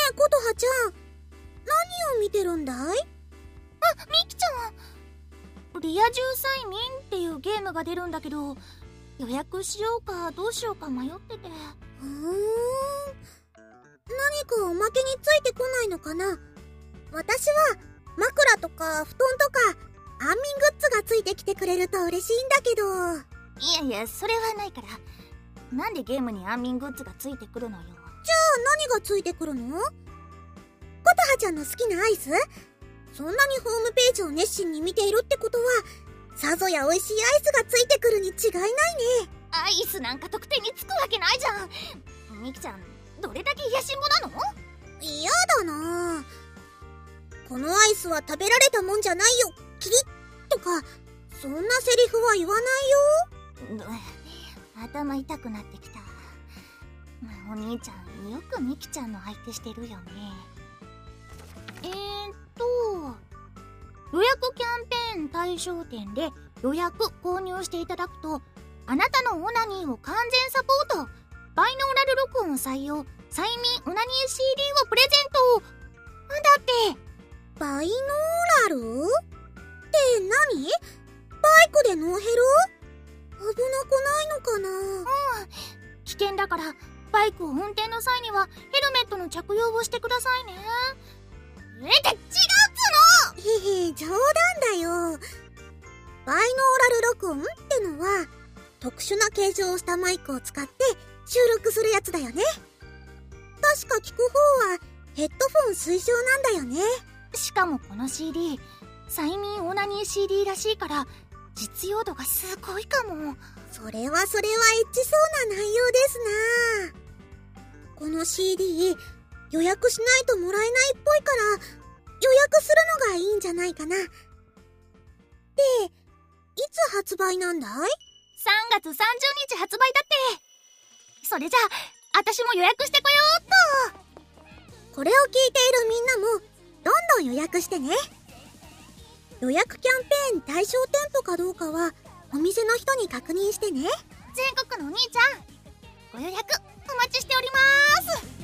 え琴葉ちゃん、何を見てるんだい？ あ、みきちゃん。リア充催眠っていうゲームが出るんだけど、予約しようかどうしようか迷ってて。 何かおまけについてこないのかな？私は枕とか布団とか安眠グッズがついてきてくれると嬉しいんだけど。 いやいや、それはないから。なんでゲームに安眠グッズがついてくるのよ。 じゃあ何がついてくるの？琴葉ちゃんの好きなアイス？そんなにホームページを熱心に見ているってことは、さぞや美味しいアイスがついてくるに違いないね。 アイスなんか特典につくわけないじゃん。みきちゃん、どれだけ癒しんぼなの？ 嫌だなぁ。このアイスは食べられたもんじゃないよ、キリッとか、そんなセリフは言わないよ。 頭痛くなってきた。お兄ちゃん、よくみきちゃんの相手してるよね。予約キャンペーン対象店で予約購入していただくと、あなたのオナニーを完全サポート、バイノーラル録音採用催眠オナニー CD をプレゼントだって。 バイノーラルって何？バイクでノーヘル？危なくないのかな？ 危険だから、バイクを運転の際にはヘルメットの着用をしてくださいね。違うっつの！へへ、冗談だよ。バイノーラル録音ってのは、特殊な形状をしたマイクを使って収録するやつだよね。確か聞く方はヘッドフォン推奨なんだよね。 しかもこの CD、催眠オナニー CD らしいから、実用度がすごいかも。 それはエッチそうな内容ですな。この CD、予約しないともらえないっぽいから、予約するのがいいんじゃないかな。で、いつ発売なんだい？ 3月30日発売だって。それじゃあ、私も予約してこようっと。 これを聞いているみんなも、どんどん予約してね。予約キャンペーン対象店舗かどうかは、お店の人に確認してね。 全国のお兄ちゃん、ご予約お待ちしております。